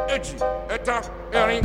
eji, eta, erin.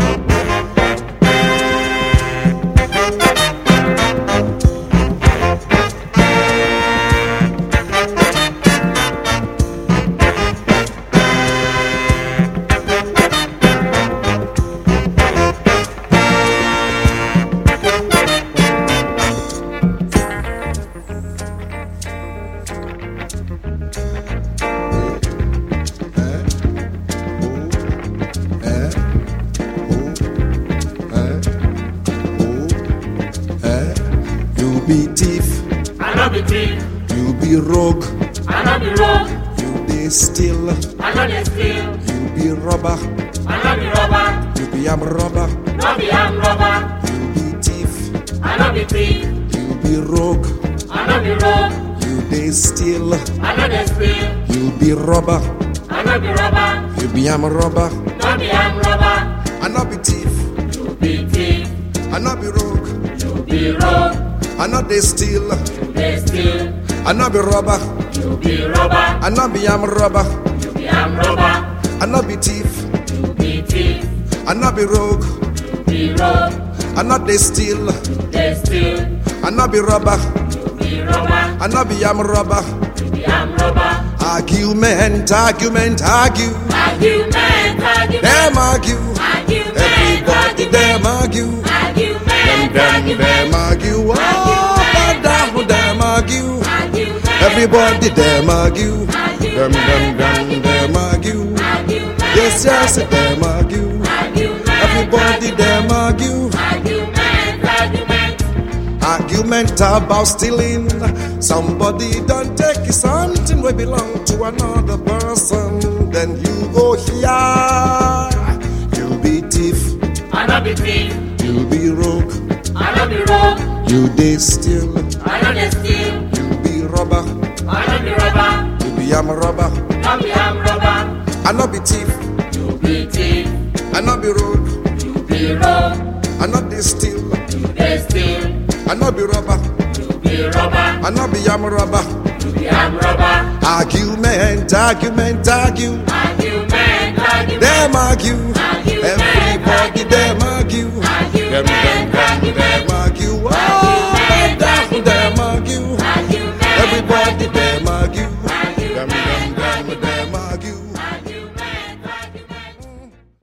Be thief, I no be thief. you be rogue, I no be rogue. you be steal, I no dey steal. you be robber, I no be robber. you be arm robber, No be armed robber. you be thief, I no be thief. you be rogue, I no be rogue. you be steal, I no dey steal. you be robber, I no be robber. you be arm robber, No be armed robber. I not be thief, You be thief. I not be rogue, You be rogue. I not they steal, You dey steal. I not be robber, You be robber. I not be arm robber, You be armed robber. I not be thief, You be thief. I not be rogue, You be rogue. I not they steal, You dey steal. I not be robber, You be robber. I not be arm robber. You be armed robber. Argument, argument, argue. Argument, argument. Them argue. Argument, Everybody them argue. Them argue. Oh, down, them argue. Everybody them argue. Them argue. Yes, yes, them argue. Everybody them argue. Argument about stealing. Somebody don't take something we belong to another person. Then you go here. You be thief. I no be thief. You be rogue. I no be rogue. You dey steal. I no dey steal. You be robber. I no be robber. You be arm robber. No be armed robber. I not be thief. You be thief. I not be rogue. You be rogue. I not dey steal. You dey steal. I not be robber. You be robber. I not be arm robber. You be armed robber. Argument, argument, argue. Argument, argument. Them argue. Argument, Everybody them argue. Argument,